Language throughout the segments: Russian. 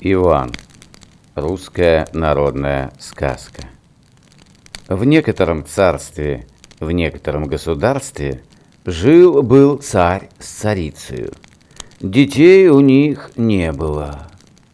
Иван. Русская народная сказка. В некотором царстве, в некотором государстве жил-был царь с царицею. Детей у них не было.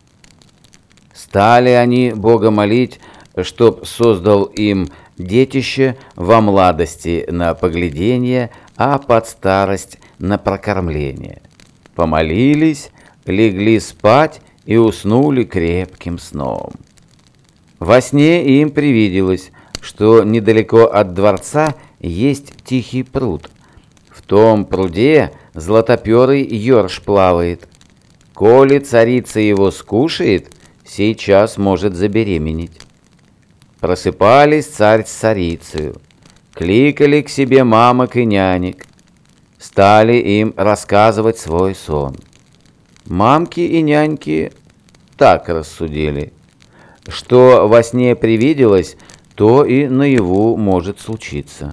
Стали они Бога молить, чтоб создал им детище во младости на поглядение, а под старость на прокормление. Помолились, легли спать и уснули крепким сном. Во сне им привиделось, что недалеко от дворца есть тихий пруд. В том пруде златоперый ёрш плавает. Коли царица его скушает, сейчас может забеременеть. Просыпались царь с царицею, кликали к себе мамок и нянек, стали им рассказывать свой сон. Мамки и няньки так рассудили, что во сне привиделось, то и наяву может случиться.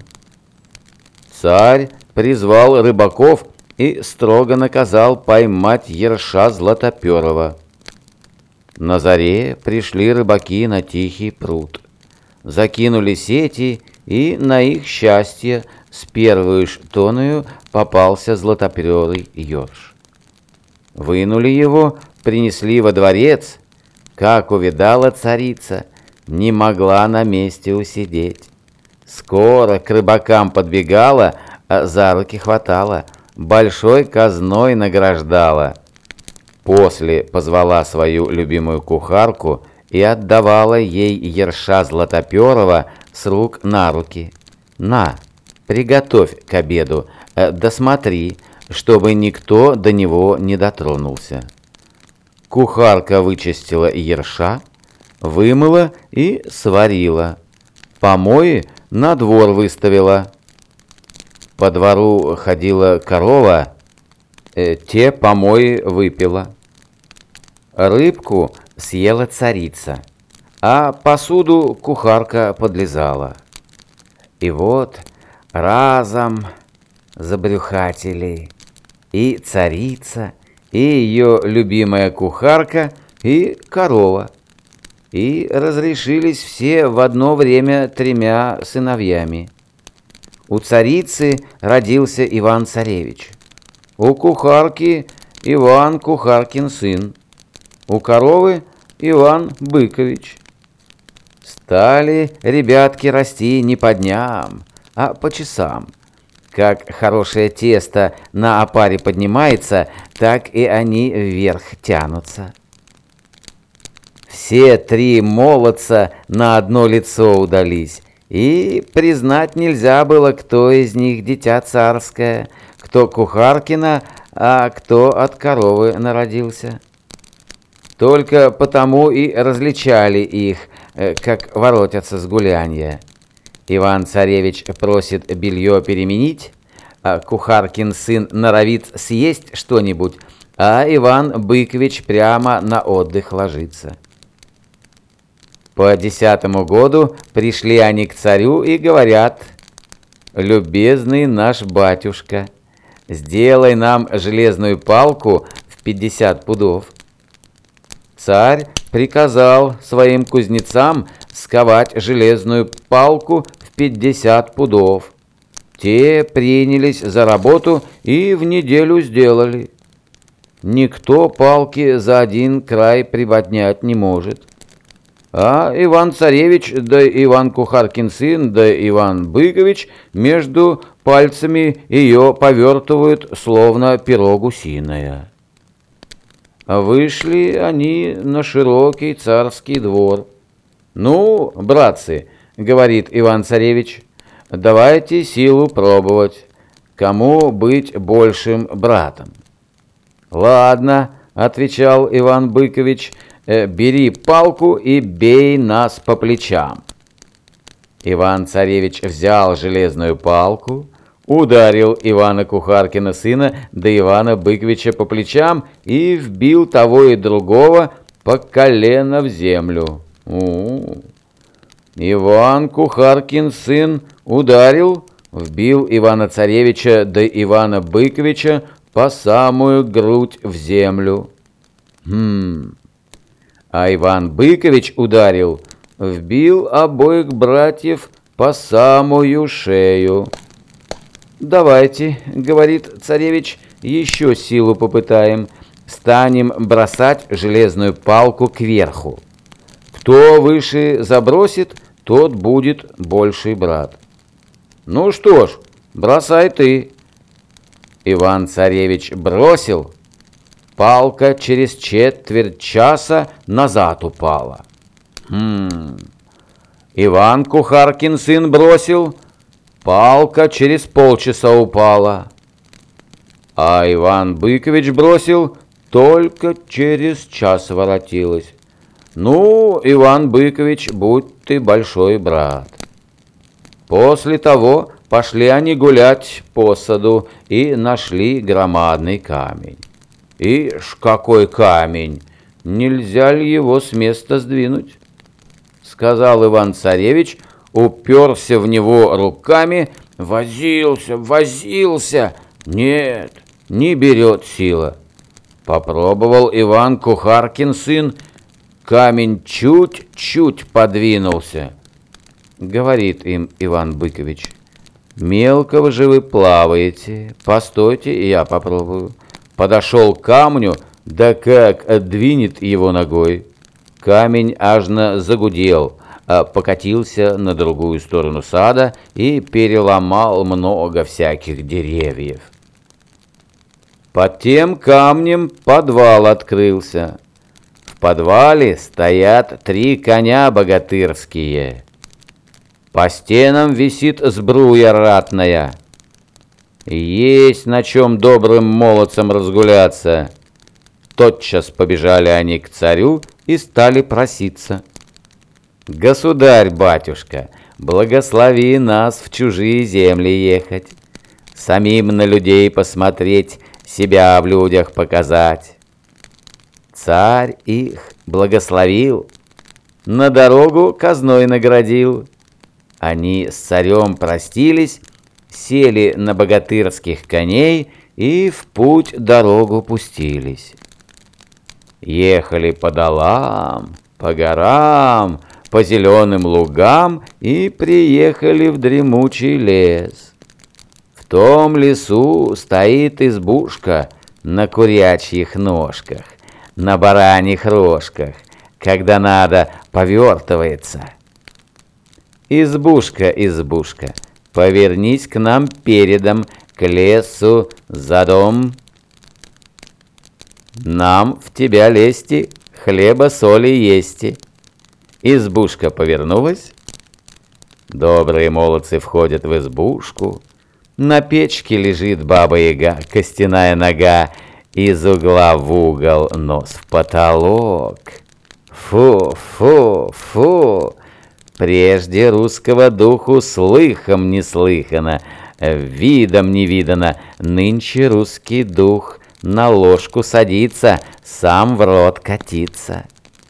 Царь призвал рыбаков и строго наказал поймать ерша златоперого. На заре пришли рыбаки на тихий пруд, закинули сети, и на их счастье с первую ж тоною попался златоперый ёрш. Вынули его, принесли во дворец. Как увидала царица, не могла на месте усидеть. Скоро к рыбакам подбегала, за руки хватала, большой казной награждала. После позвала свою любимую кухарку и отдавала ей ерша златоперого с рук на руки. «На, приготовь к обеду, да смотри, чтобы никто до него не дотронулся». Кухарка вычистила ерша, вымыла и сварила. Помои на двор выставила. По двору ходила корова, те помои выпила. Рыбку съела царица, а посуду кухарка подлизала. И вот разом забрюхатили и царица, и ее любимая кухарка, и корова. И разрешились все в одно время 3 сыновьями. У царицы родился Иван-царевич, у кухарки Иван Кухаркин сын, у коровы Иван Быкович. Стали ребятки расти не по дням, а по часам. Как хорошее тесто на опаре поднимается, так и они вверх тянутся. Все 3 молодца на одно лицо удались, и признать нельзя было, кто из них дитя царское, кто кухаркина, а кто от коровы народился. Только потому и различали их, как воротятся с гулянья. Иван-царевич просит белье переменить, а кухаркин сын норовит съесть что-нибудь, а Иван Быкович прямо на отдых ложится. По 10-му году пришли они к царю и говорят: «Любезный наш батюшка, сделай нам железную палку в 50 пудов». Царь приказал своим кузнецам сковать железную палку в 50 пудов. Те принялись за работу и в неделю сделали. Никто палки за один край приподнять не может. А Иван-царевич, да Иван Кухаркин сын, да Иван Быкович между пальцами ее повертывают, словно перо гусиное. Вышли они на широкий царский двор. «Ну, братцы, — говорит Иван-царевич, — давайте силу пробовать, кому быть большим братом». «Ладно, — отвечал Иван Быкович, — бери палку и бей нас по плечам». Иван-царевич взял железную палку, ударил Ивана Кухаркина сына да Ивана Быковича по плечам и вбил того и другого по колено в землю. Иван Кухаркин сын ударил, вбил Ивана-царевича да Ивана Быковича по самую грудь в землю. А Иван Быкович ударил, вбил обоих братьев по самую шею. «Давайте, — говорит царевич, — еще силу попытаем, станем бросать железную палку кверху. Кто выше забросит, тот будет больший брат». «Ну что ж, бросай ты». Иван-царевич бросил, палка через четверть часа назад упала. Иван Кухаркин сын бросил, палка через полчаса упала. А Иван Быкович бросил, только через час воротилась. Ну, Иван Быкович, будь ты большой брат. После того пошли они гулять по саду и нашли громадный камень. Ишь, какой камень! Нельзя ли его с места сдвинуть? Сказал Иван-царевич, уперся в него руками, возился. Нет, не берет сила. Попробовал Иван Кухаркин сын, камень чуть-чуть подвинулся. Говорит им Иван Быкович: «Мелкого же вы плаваете, постойте, и я попробую». Подошел к камню, да как двинет его ногой. Камень ажно загудел, покатился на другую сторону сада и переломал много всяких деревьев. Под тем камнем подвал открылся. В подвале стоят 3 коня богатырские. По стенам висит сбруя ратная. Есть на чем добрым молодцам разгуляться. Тотчас побежали они к царю и стали проситься: «Государь-батюшка, благослови нас в чужие земли ехать, самим на людей посмотреть, себя в людях показать». Царь их благословил, на дорогу казной наградил. Они с царем простились, сели на богатырских коней и в путь дорогу пустились. Ехали по долам, по горам, по зеленым лугам и приехали в дремучий лес. В том лесу стоит избушка на курячьих ножках, на бараньих рожках, когда надо, повертывается. «Избушка, избушка, повернись к нам передом, к лесу за дом. Нам в тебя лезти, хлеба соли есть». Избушка повернулась. Добрые молодцы входят в избушку. На печке лежит баба-яга, костяная нога, из угла в угол, нос в потолок. Фу, фу, фу! Прежде русского духу слыхом не слыхано, видом не видано. Нынче русский дух на ложку садится, сам в рот катится.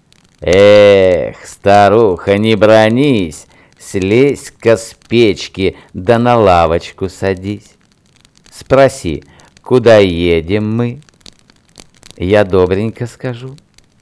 Эх, старуха, не бронись, слезь-ка с печки, да на лавочку садись. Спроси, куда едем мы? Я добренько скажу.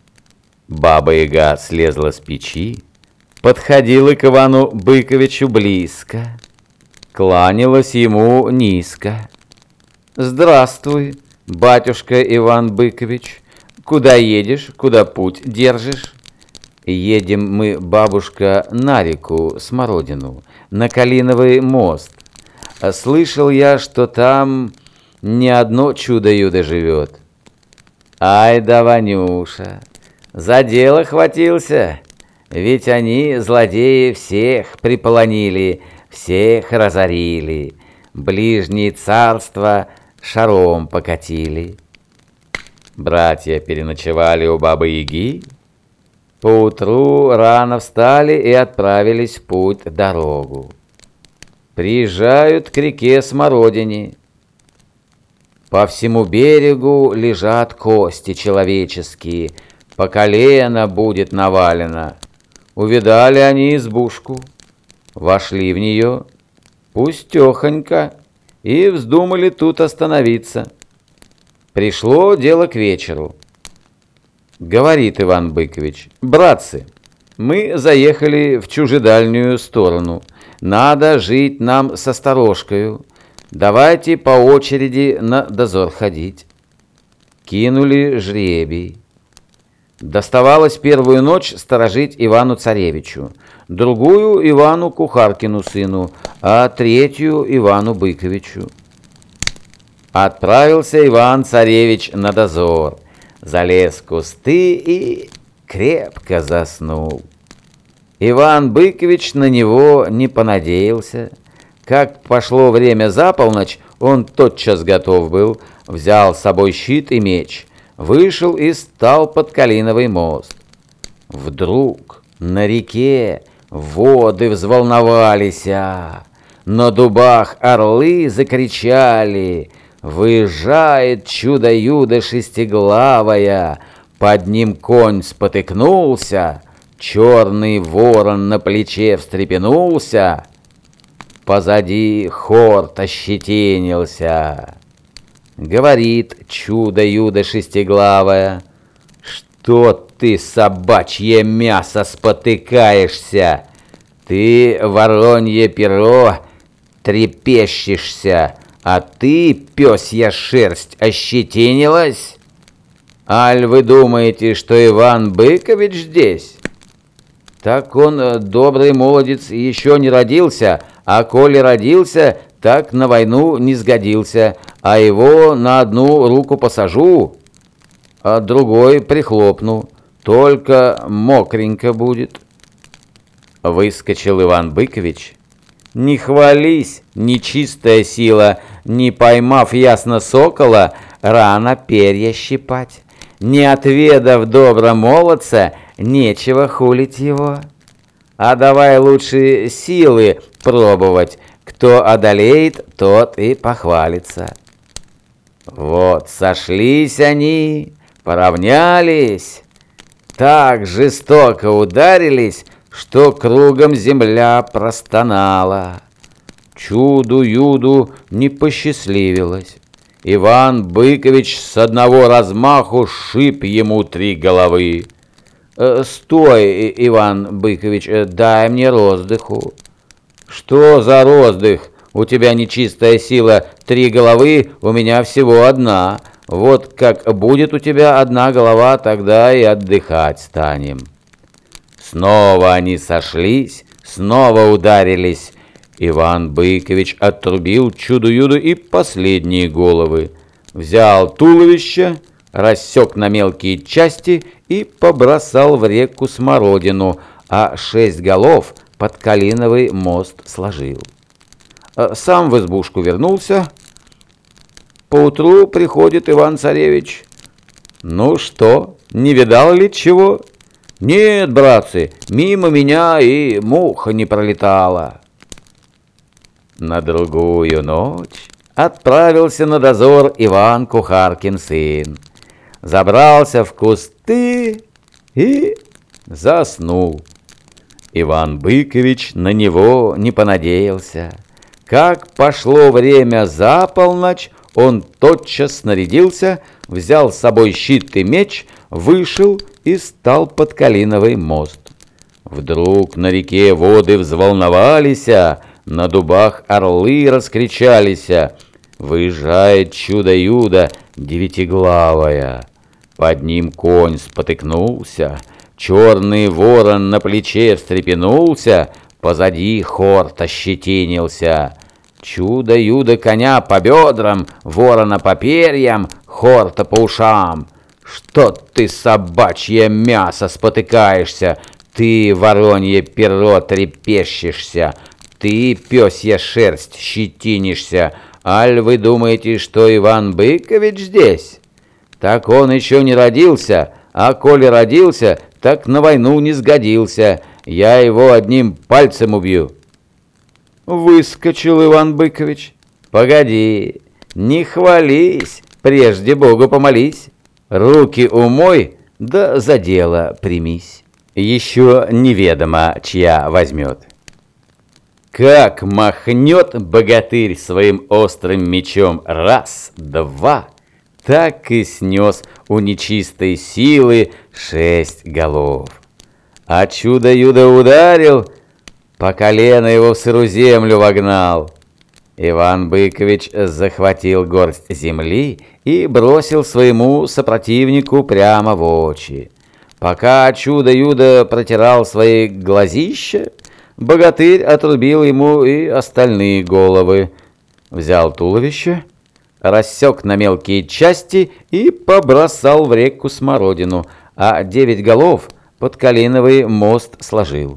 Баба-яга слезла с печи, подходила к Ивану Быковичу близко, кланялась ему низко. «Здравствуй, батюшка Иван Быкович, куда едешь, куда путь держишь?» «Едем мы, бабушка, на реку Смородину, на Калиновый мост. Слышал я, что там не одно чудо-юдо живет». «Ай да, Ванюша, за дело хватился, ведь они, злодеи, всех приполонили, всех разорили, ближние царства шаром покатили». Братья переночевали у бабы-яги, поутру рано встали и отправились в путь дорогу. Приезжают к реке Смородине. По всему берегу лежат кости человеческие, по колено будет навалено. Увидали они избушку, вошли в нее, пустехонько, и вздумали тут остановиться. Пришло дело к вечеру. Говорит Иван Быкович: «Братцы, мы заехали в чужедальнюю сторону. Надо жить нам со сторожкою. Давайте по очереди на дозор ходить». Кинули жребий. Доставалось первую ночь сторожить Ивану-царевичу, другую Ивану Кухаркину сыну, а третью Ивану Быковичу. Отправился Иван-царевич на дозор, залез в кусты и крепко заснул. Иван Быкович на него не понадеялся. Как пошло время за полночь, он тотчас готов был, взял с собой щит и меч, вышел и стал под Калиновый мост. Вдруг на реке воды взволновались, на дубах орлы закричали: «Выезжает чудо-юдо шестиглавая!» Под ним конь спотыкнулся, черный ворон на плече встрепенулся, позади хорт ощетинился. Говорит чудо-юдо шестиглавая: «Что ты, собачье мясо, спотыкаешься? Ты, воронье перо, трепещешься, а ты, пёсья шерсть, ощетинилась? Аль вы думаете, что Иван Быкович здесь? Так он, добрый молодец, еще не родился, а коли родился, так на войну не сгодился, а его на одну руку посажу, а другой прихлопну, только мокренько будет». Выскочил Иван Быкович. Не хвались, нечистая сила, не поймав ясно сокола, рано перья щипать. Не отведав добра молодца, нечего хулить его. А давай лучше силы пробовать, кто одолеет, тот и похвалится. Вот сошлись они, поравнялись, так жестоко ударились, что кругом земля простонала. Чуду-юду не посчастливилось. Иван Быкович с одного размаху шиб ему 3 головы. «Стой, Иван Быкович, дай мне роздыху». «Что за роздых? У тебя нечистая сила, 3 головы, у меня всего 1. Вот как будет у тебя 1 голова, тогда и отдыхать станем». Снова они сошлись, снова ударились. Иван Быкович отрубил чудо-юдо и последние головы, взял туловище, рассек на мелкие части и побросал в реку Смородину, а 6 голов под Калиновый мост сложил. Сам в избушку вернулся. Поутру приходит Иван-царевич. «Ну что, не видал ли чего?» «Нет, братцы, мимо меня и муха не пролетала». На другую ночь отправился на дозор Иван Кухаркин сын. Забрался в кусты и заснул. Иван Быкович на него не понадеялся. Как пошло время за полночь, он тотчас снарядился, взял с собой щит и меч, вышел и стал под Калиновый мост. Вдруг на реке воды взволновались, на дубах орлы раскричались. Выезжает чудо-юдо девятиглавая. Под ним конь спотыкнулся, черный ворон на плече встрепенулся, позади хорт ощетинился. Чудо-юдо коня по бедрам, ворона по перьям, хорта по ушам. «Что ты, собачье мясо, спотыкаешься? Ты, воронье перо, трепещешься? Ты, пёсья шерсть, щетинишься? Аль вы думаете, что Иван Быкович здесь? Так он еще не родился, а коли родился, так на войну не сгодился. Я его одним пальцем убью». Выскочил Иван Быкович. «Погоди, не хвались, прежде Богу помолись. Руки умой, да за дело примись. Еще неведомо, чья возьмет». Как махнет богатырь своим острым мечом! 1, 2, так и снес у нечистой силы 6 голов. А чудо-юдо ударил, по колено его в сырую землю вогнал. Иван Быкович захватил горсть земли и бросил своему сопротивнику прямо в очи. Пока чудо-юдо протирал свои глазища, богатырь отрубил ему и остальные головы, взял туловище, рассек на мелкие части и побросал в реку Смородину, а 9 голов под Калиновый мост сложил.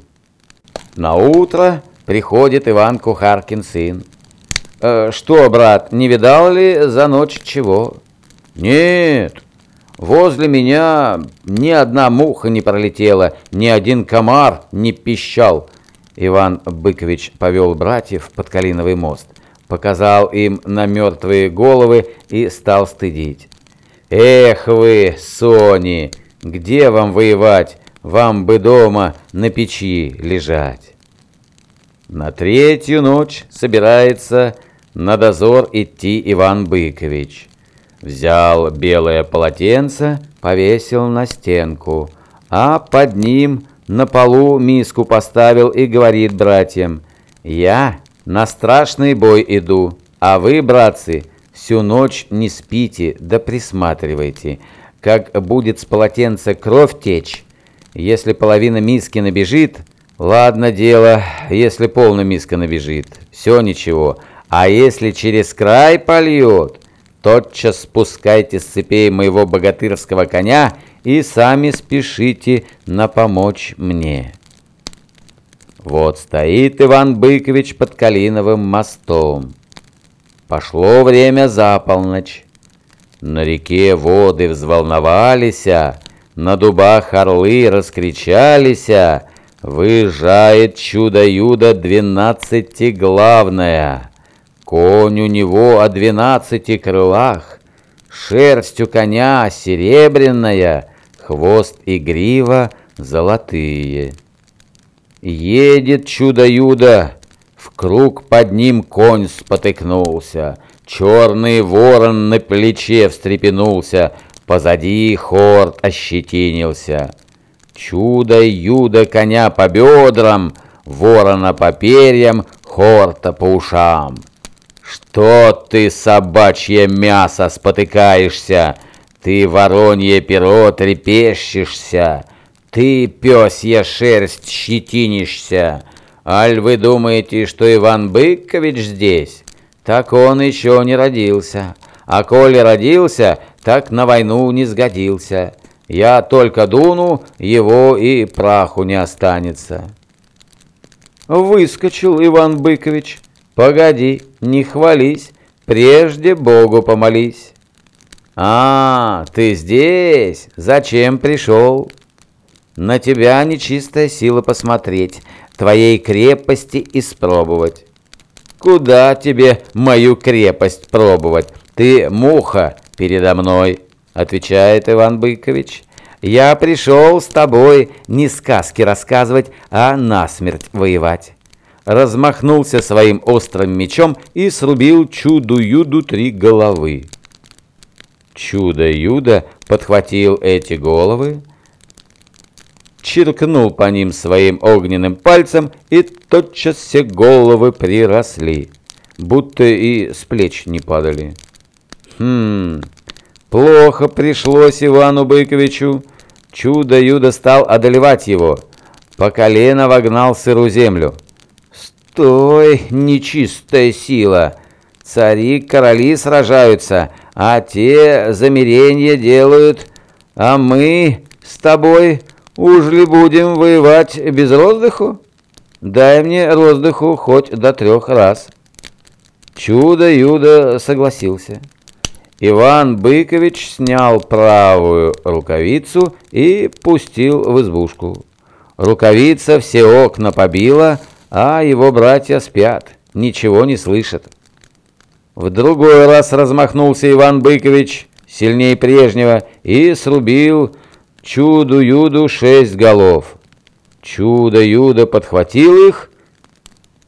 Наутро приходит Иван Кухаркин сын. «Что, брат, не видал ли за ночь чего?» «Нет, возле меня ни одна муха не пролетела, ни один комар не пищал». Иван Быкович повел братьев под Калиновый мост, показал им на мертвые головы и стал стыдить. «Эх вы, сони, где вам воевать? Вам бы дома на печи лежать». На 3-ю ночь собирается на дозор идти Иван Быкович. Взял белое полотенце, повесил на стенку, а под ним на полу миску поставил и говорит братьям: «Я на страшный бой иду, а вы, братцы, всю ночь не спите да присматривайте. Как будет с полотенца кровь течь, если половина миски набежит, ладно дело, если полная миска набежит, все ничего, а если через край польет, тотчас спускайте с цепей моего богатырского коня и сами спешите на помочь мне». Вот стоит Иван Быкович под Калиновым мостом. Пошло время за полночь. На реке воды взволновались, на дубах орлы раскричались, выезжает чудо-юдо 12-главное. Конь у него о 12 крылах, шерсть у коня серебряная, хвост и грива золотые. Едет чудо-юдо, вкруг под ним конь спотыкнулся, черный ворон на плече встрепенулся, позади хорд ощетинился. Чудо-юдо коня по бедрам, ворона по перьям, хорта по ушам. «Что ты, собачье мясо, спотыкаешься? Ты, воронье перо, трепещешься? Ты, пёсья шерсть, щетинишься? Аль вы думаете, что Иван Быкович здесь? Так он еще не родился. А коли родился, так на войну не сгодился. Я только дуну, его и праху не останется». Выскочил Иван Быкович. «Погоди, не хвались, прежде Богу помолись». «А, ты здесь? Зачем пришел?» «На тебя нечистая сила посмотреть, твоей крепости испробовать». «Куда тебе мою крепость пробовать? Ты муха передо мной», — отвечает Иван Быкович. «Я пришел с тобой не сказки рассказывать, а насмерть воевать». Размахнулся своим острым мечом и срубил чуду-юду 3 головы. Чудо-юдо подхватил эти головы, чиркнул по ним своим огненным пальцем, и тотчас все головы приросли, будто и с плеч не падали. Плохо пришлось Ивану Быковичу. Чудо-юдо стал одолевать его, по колено вогнал в сырую землю. «Стой, нечистая сила! Цари-короли сражаются, а те замерения делают, а мы с тобой уж ли будем воевать без роздыху? Дай мне роздыху хоть до 3 раз». Чудо-юдо согласился. Иван Быкович снял правую рукавицу и пустил в избушку. Рукавица все окна побила, а его братья спят, ничего не слышат. В другой раз размахнулся Иван Быкович сильнее прежнего и срубил чуду-юду 6 голов. Чудо-юдо подхватил их,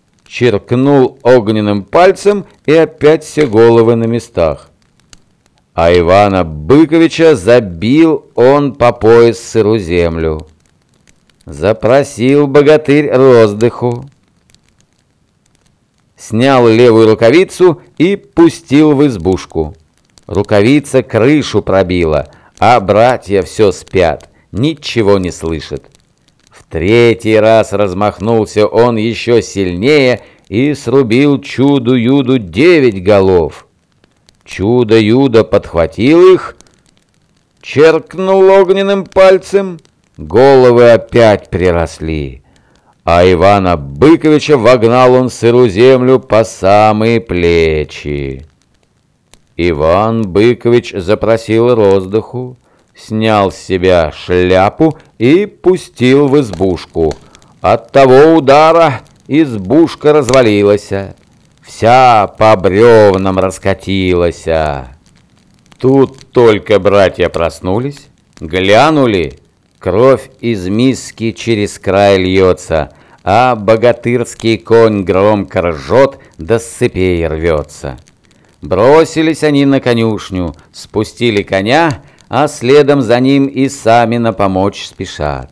черкнул огненным пальцем, и опять все головы на местах. а Ивана Быковича забил он по пояс в сыру землю. Запросил богатырь роздыху, снял левую рукавицу и пустил в избушку. Рукавица крышу пробила, а братья все спят, ничего не слышат. В третий раз размахнулся он еще сильнее и срубил Чуду-Юду 9 голов. Чудо-Юдо подхватил их, черкнул огненным пальцем, головы опять приросли, а Ивана Быковича вогнал он в сырую землю по самые плечи. Иван Быкович запросил роздыху, снял с себя шляпу и пустил в избушку. От того удара избушка развалилась, вся по бревнам раскатилась. Тут только братья проснулись, глянули, кровь из миски через край льется, а богатырский конь громко ржет, да с цепей рвется. Бросились они на конюшню, спустили коня, а следом за ним и сами на помочь спешат.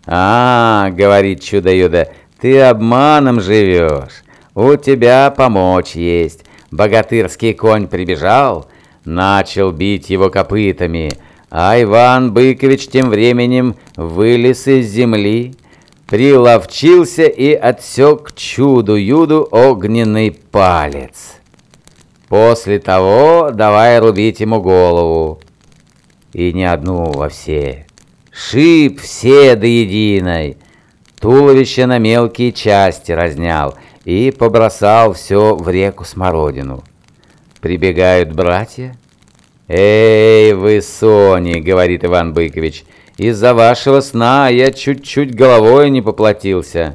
Говорит Чудо-Юдо, — «ты обманом живешь, у тебя помочь есть». Богатырский конь прибежал, начал бить его копытами, а Иван Быкович тем временем вылез из земли, приловчился и отсек Чуду-Юду огненный палец. После того давай рубить ему голову. И не одну во все. Шип все до единой. Туловище на мелкие части разнял и побросал все в реку Смородину. Прибегают братья. «Эй, вы, Сони, — говорит Иван Быкович, — из-за вашего сна я чуть-чуть головой не поплатился».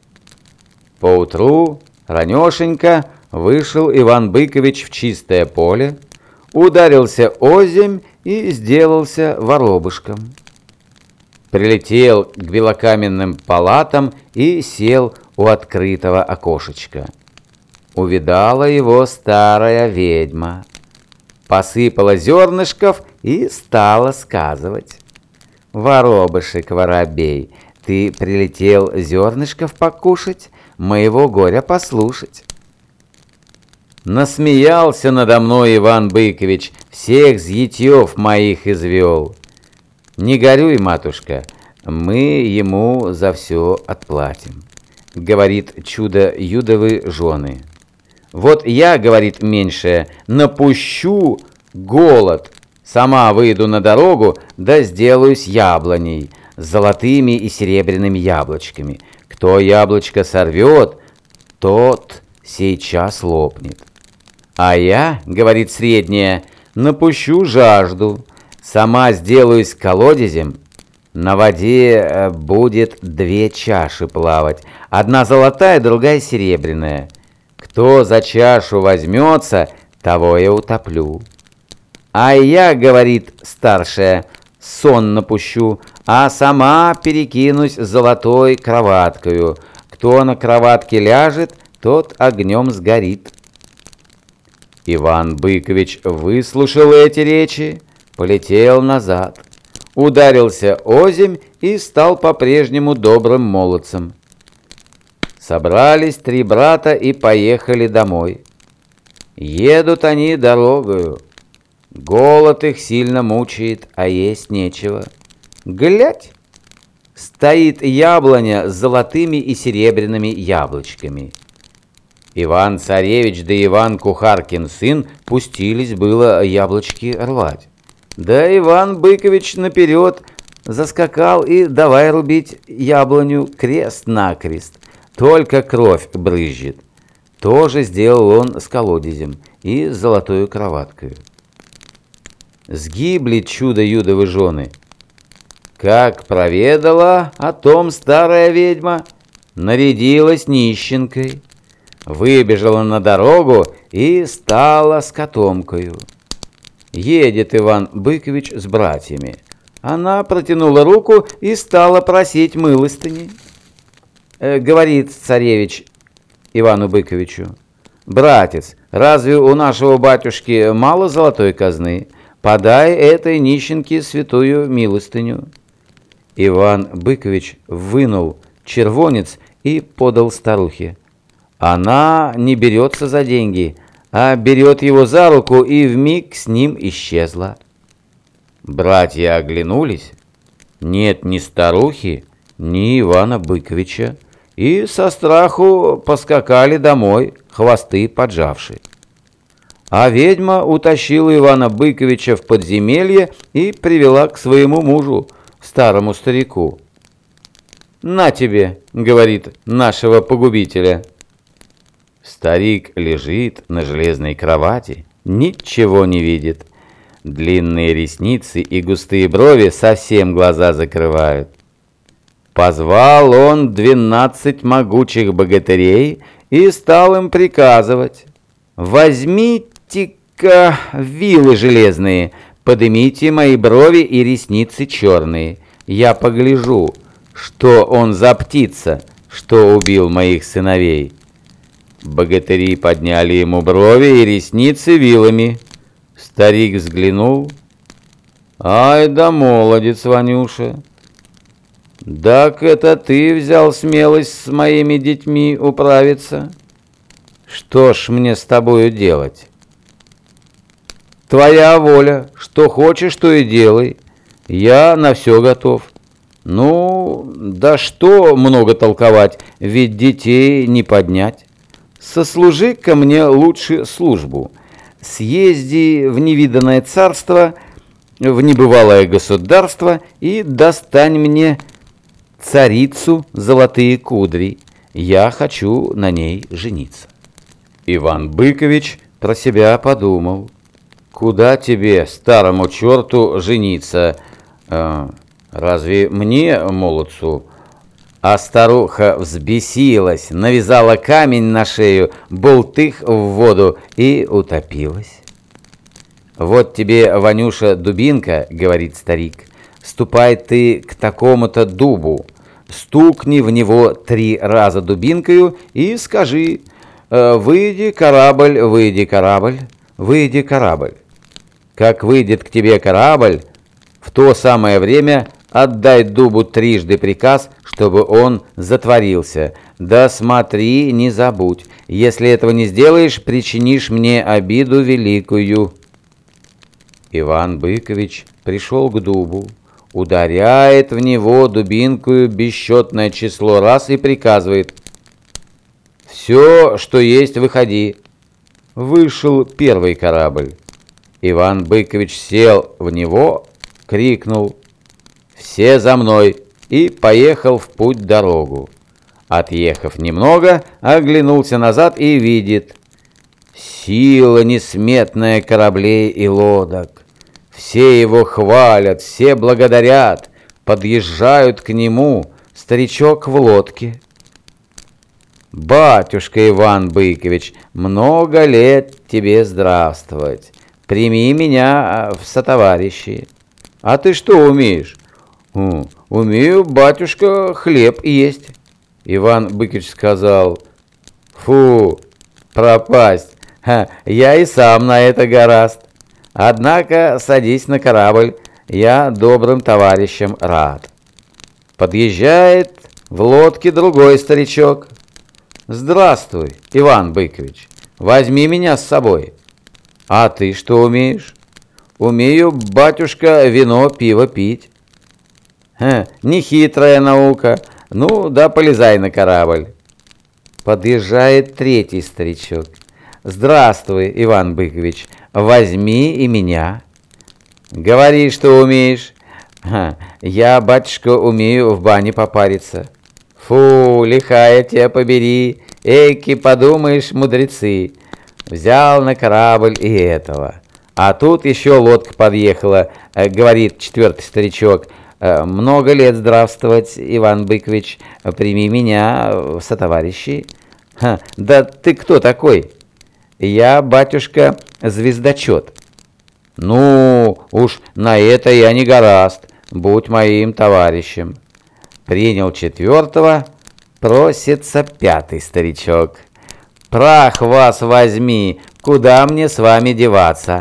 Поутру, ранешенько, вышел Иван Быкович в чистое поле, ударился озимь и сделался воробушком. Прилетел к белокаменным палатам и сел у открытого окошечка. Увидала его старая ведьма, посыпала зернышков и стала сказывать: «Воробышек-воробей, ты прилетел зернышков покушать, моего горя послушать». Насмеялся надо мной Иван Быкович, всех зятьев моих извел. Не горюй, матушка, мы ему за все отплатим, говорит Чудо-Юдовы жены. Вот я, говорит меньшая, напущу голод, сама выйду на дорогу, да сделаюсь яблоней с золотыми и серебряными яблочками. Кто яблочко сорвет, тот сейчас лопнет. А я, говорит средняя, напущу жажду, сама сделаюсь колодезем, на воде будет 2 чаши плавать, одна золотая, другая серебряная. Кто за чашу возьмется, того я утоплю. А я, говорит старшая, сон напущу, а сама перекинусь золотой кроваткою. Кто на кроватке ляжет, тот огнем сгорит. Иван Быкович выслушал эти речи, полетел назад, ударился озимь и стал по-прежнему добрым молодцем. Собрались 3 брата и поехали домой. Едут они дорогою. Голод их сильно мучает, а есть нечего. Глядь! Стоит яблоня с золотыми и серебряными яблочками. Иван-царевич да Иван Кухаркин сын пустились было яблочки рвать. Да Иван Быкович наперед заскакал и давай рубить яблоню крест-накрест. Только кровь брызжет. Тоже сделал он с колодезем и с золотой кроваткой. Сгибли Чудо-Юдовы жены. Как проведала о том старая ведьма, нарядилась нищенкой, выбежала на дорогу и стала с котомкою. Едет Иван Быкович с братьями. Она протянула руку и стала просить милостыни. Говорит царевич Ивану Быковичу: «Братец, разве у нашего батюшки мало золотой казны? подай этой нищенке святую милостыню». Иван Быкович вынул червонец и подал старухе. Она не берется за деньги, а берет его за руку и вмиг с ним исчезла. Братья оглянулись. Нет ни старухи, ни Ивана Быковича, и со страху поскакали домой, хвосты поджавши. А ведьма утащила Ивана Быковича в подземелье и привела к своему мужу, старому старику. «На тебе, — говорит, — нашего погубителя». Старик лежит на железной кровати, ничего не видит. Длинные ресницы и густые брови совсем глаза закрывают. Позвал он 12 могучих богатырей и стал им приказывать: «Возьмите-ка вилы железные, подымите мои брови и ресницы черные. Я погляжу, что он за птица, что убил моих сыновей». Богатыри подняли ему брови и ресницы вилами. Старик взглянул. «Ай да молодец, Ванюша! Так это ты взял смелость с моими детьми управиться? Что ж мне с тобою делать? Твоя воля, что хочешь, то и делай. Я на все готов. Ну, да что много толковать, ведь детей не поднять. Сослужи-ка мне лучше службу. Съезди в невиданное царство, в небывалое государство и достань мне царицу золотые кудри. Я хочу на ней жениться». Иван Быкович про себя подумал: «Куда тебе, старому черту, жениться? Разве мне, молодцу?» А старуха взбесилась, навязала камень на шею, болтых в воду и утопилась. «Вот тебе, Ванюша, дубинка, — говорит старик, — ступай ты к такому-то дубу, стукни в него 3 раза дубинкою и скажи: выйди, корабль, выйди, корабль, выйди, корабль. Как выйдет к тебе корабль, в то самое время отдай дубу 3 приказ, чтобы он затворился. Да смотри, не забудь. Если этого не сделаешь, причинишь мне обиду великую». Иван Быкович пришел к дубу, ударяет в него дубинкою бесчетное число раз и приказывает: «Все, что есть, выходи». Вышел первый корабль. Иван Быкович сел в него, крикнул: «Все за мной!» и поехал в путь-дорогу. Отъехав немного, оглянулся назад и видит: сила несметная кораблей и лодок. Все его хвалят, все благодарят, подъезжают к нему, старичок в лодке. «Батюшка Иван Быкович, много лет тебе здравствовать. Прими меня в сотоварищи. А ты что умеешь?» «Умею, батюшка, хлеб есть». Иван Быкович сказал: «Фу, пропасть! Я и сам на это гораст. Однако садись на корабль, я добрым товарищам рад». Подъезжает в лодке другой старичок: «Здравствуй, Иван Быкович, возьми меня с собой». «А ты что умеешь?» «Умею, батюшка, вино, пиво пить». «Нехитрая наука. Ну, да полезай на корабль». Подъезжает третий старичок: «Здравствуй, Иван Быкович, возьми и меня». «Говори, что умеешь». «Я, батюшка, умею в бане попариться». «Фу, лихая тебя побери, эки, подумаешь, мудрецы». Взял на корабль и этого. А тут еще лодка подъехала, говорит четвертый старичок: «Много лет здравствовать, Иван Быкович, прими меня в сотоварищи». «Да ты кто такой?» «Я, батюшка, звездочет». «Ну, уж на это я не гораст, будь моим товарищем». Принял четвертого, просится пятый старичок: «Прах вас возьми, куда мне с вами деваться?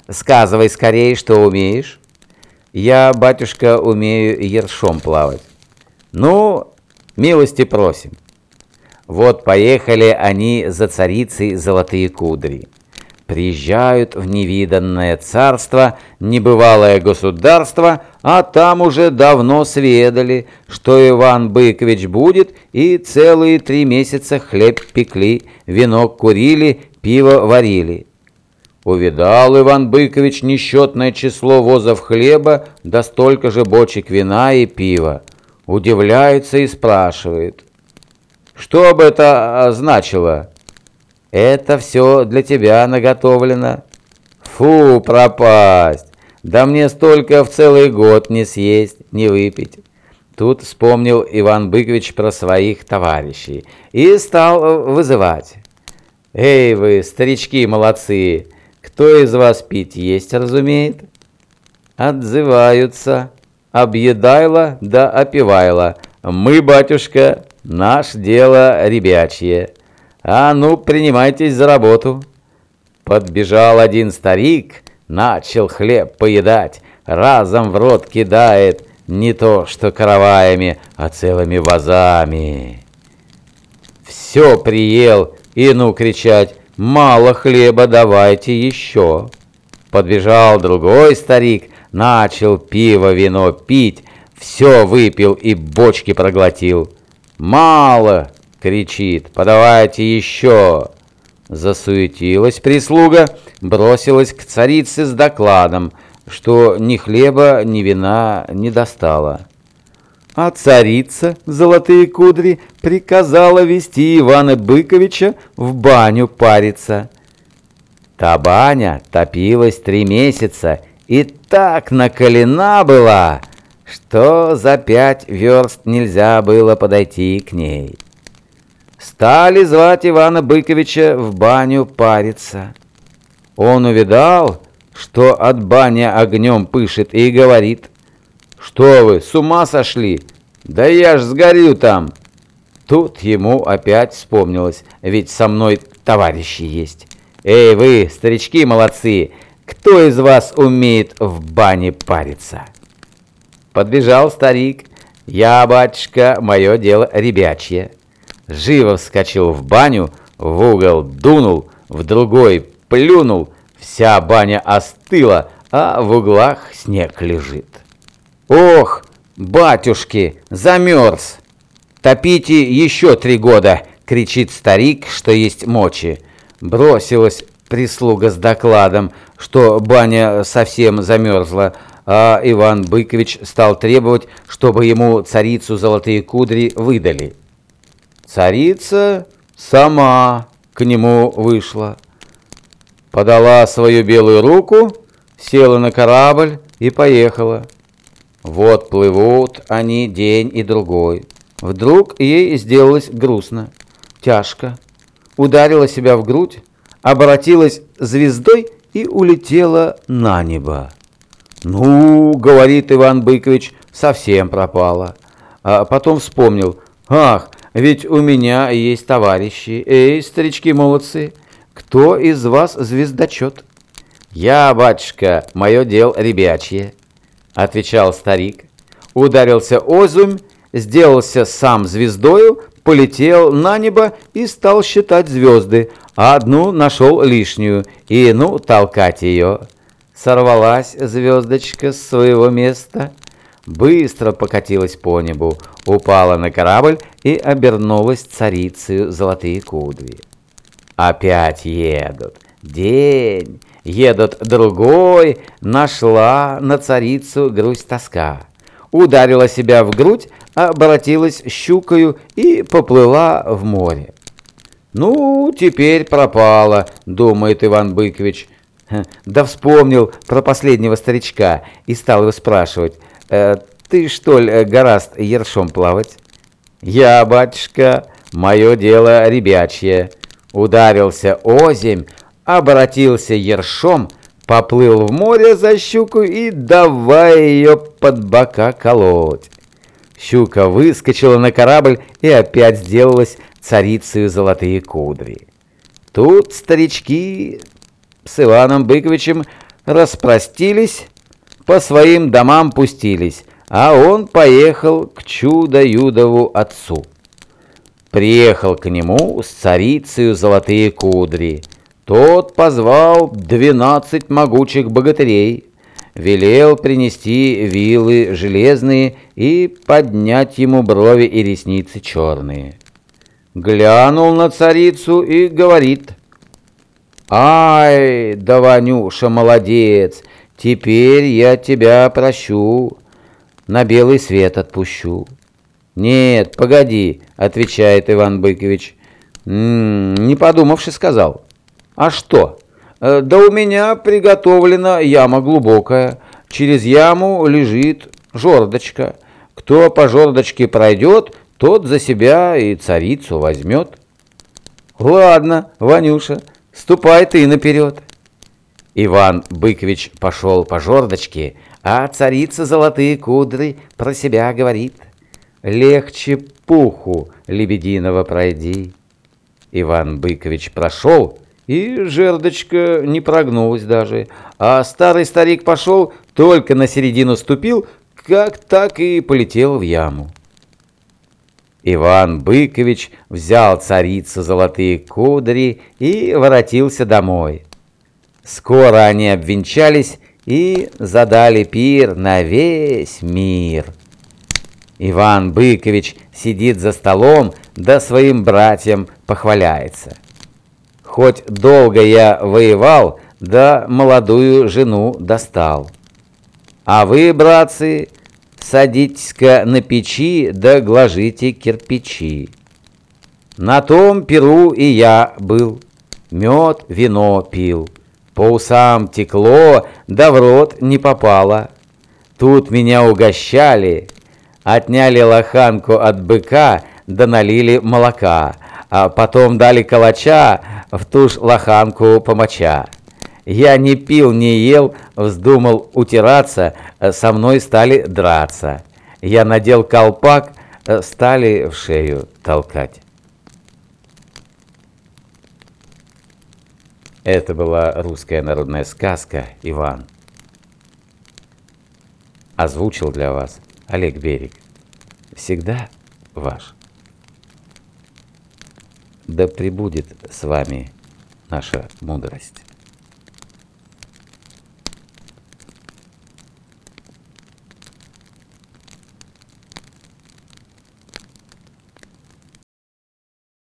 Сказывай скорее, что умеешь. Я, батюшка, умею ершом плавать. Ну, милости просим. Вот поехали они за царицей Золотые Кудри. Приезжают в невиданное царство, небывалое государство, а там уже давно сведали, что Иван Быкович будет, и целые 3 месяца хлеб пекли, вино курили, пиво варили. Увидал Иван Быкович несчетное число возов хлеба, да столько же бочек вина и пива. Удивляется и спрашивает: «Что бы это значило?» «Это все для тебя наготовлено». «Фу, пропасть! Да мне столько в целый год не съесть, не выпить». Тут вспомнил Иван Быкович про своих товарищей и стал вызывать. «Эй вы, старички молодцы, кто из вас пить есть разумеет?» Отзываются. Объедайло да опивайло. «Мы, батюшка, наш дело ребячье. А ну, принимайтесь за работу». Подбежал один старик, начал хлеб поедать, разом в рот кидает, не то что караваями, а целыми вазами. Все приел, и ну кричать: «Мало хлеба, давайте еще». Подбежал другой старик, начал пиво, вино пить, все выпил и бочки проглотил. «Мало!» — кричит: «Подавайте еще!» Засуетилась прислуга, бросилась к царице с докладом, что ни хлеба, ни вина не достала. А царица Золотые Кудри приказала вести Ивана Быковича в баню париться. Та баня топилась 3 месяца и так накалена была, что за 5 верст нельзя было подойти к ней. Стали звать Ивана Быковича в баню париться. Он увидал, что от бани огнем пышет, и говорит: «Что вы, с ума сошли? Да я ж сгорю там!» Тут ему опять вспомнилось, ведь со мной товарищи есть. «Эй вы, старички молодцы, кто из вас умеет в бане париться?» Подбежал старик: «Я, батюшка, мое дело ребячье». Живо вскочил в баню, в угол дунул, в другой плюнул, вся баня остыла, а в углах снег лежит. «Ох, батюшки, замерз! Топите еще 3 года!» — кричит старик, что есть мочи. Бросилась прислуга с докладом, что баня совсем замерзла, а Иван Быкович стал требовать, чтобы ему царицу Золотые Кудри выдали. Царица сама к нему вышла, подала свою белую руку, села на корабль и поехала. Вот плывут они день и другой. Вдруг ей сделалось грустно, тяжко. Ударила себя в грудь, обратилась звездой и улетела на небо. «Ну, — говорит Иван Быкович, — совсем пропала». А потом вспомнил: «Ах, ведь у меня есть товарищи. Эй, старички молодцы, кто из вас звездочет?» «Я, батюшка, мое дело ребячье», — отвечал старик. Ударился озимь, сделался сам звездою, полетел на небо и стал считать звезды, а одну нашел лишнюю, и ну толкать ее. Сорвалась звездочка с своего места, быстро покатилась по небу, упала на корабль и обернулась царицею Золотые Кудри. Опять едут. День, едут другой, нашла на царицу грусть-тоска. Ударила себя в грудь, обратилась щукою и поплыла в море. «Ну, теперь пропала», — думает Иван Быкович. Да вспомнил про последнего старичка и стал его спрашивать: «Ты, что ли, гораст ершом плавать?» «Я, батюшка, мое дело ребячье». Ударился озимь, обратился ершом, поплыл в море за щуку и давай ее под бока колоть. Щука выскочила на корабль и опять сделалась царицею Золотые Кудри. Тут старички с Иваном Быковичем распростились, по своим домам пустились, а он поехал к чудо-юдову отцу. Приехал к нему с царицею золотые кудри. Тот позвал 12 могучих богатырей, велел принести вилы железные и поднять ему брови и ресницы черные. Глянул на царицу и говорит: «Ай, да, Ванюша, молодец, теперь я тебя прощу, на белый свет отпущу». «Нет, погоди», — отвечает Иван Быкович, не подумавши, сказал: «А что? Да у меня приготовлена яма глубокая, через яму лежит жердочка. Кто по жердочке пройдет, тот за себя и царицу возьмет». «Ладно, Ванюша, ступай ты наперед». Иван Быкович пошел по жердочке, а царица золотые кудры про себя говорит: «Легче пуху лебединого пройди». Иван Быкович прошел, и жердочка не прогнулась даже, а старый старик пошел, только на середину ступил, как так и полетел в яму. Иван Быкович взял царицу золотые кудри и воротился домой. Скоро они обвенчались и задали пир на весь мир. Иван Быкович сидит за столом, да своим братьям похваляется: «Хоть долго я воевал, да молодую жену достал. А вы, братцы, садитесь-ка на печи, да гложите кирпичи. На том пиру и я был, мед, вино пил, по усам текло, да в рот не попало. Тут меня угощали, отняли лоханку от быка, да налили молока, а потом дали калача, в ту ж лоханку помоча. Я не пил, не ел, вздумал утираться, со мной стали драться. Я надел колпак, стали в шею толкать». Это была русская народная сказка «Иван». Озвучил для вас Олег Берег. Всегда ваш. Да пребудет с вами наша мудрость.